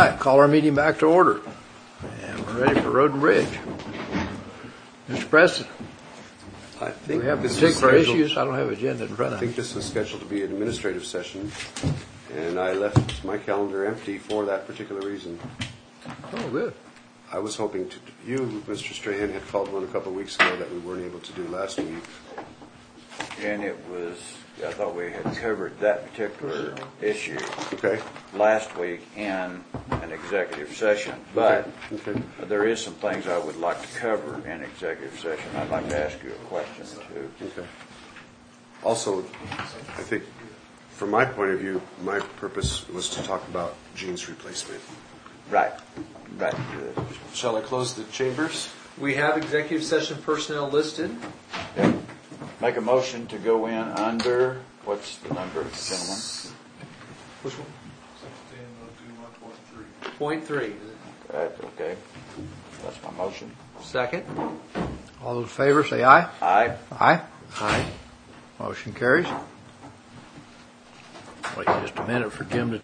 right, call our meeting back to order. And we're ready for Road and Bridge. Mr. Preston, I do think we have this particular was scheduled- issues? I don't have an agenda in front I of me. think this was scheduled to be an administrative session, and I left my calendar empty for that particular reason. Oh, good. I was hoping to, you, Mr. Strahan, had called one a couple of weeks ago that we weren't able to do last week. And it was, I thought we had covered that particular issue Okay? last week in an executive session. But Okay. there is some things I would like to cover in executive session. I'd like to ask you a question too. Okay. Also, I think, from my point of view, my purpose was to talk about Gene's replacement. Right. Right. Shall I close the chambers? We have executive session personnel listed. Okay. Make a motion to go in under, what's the number, gentlemen? Which one? 16.3. Okay. That's my motion. Second. All those in favor say aye. Aye. Aye. Aye. Motion carries. Wait just a minute for Jim to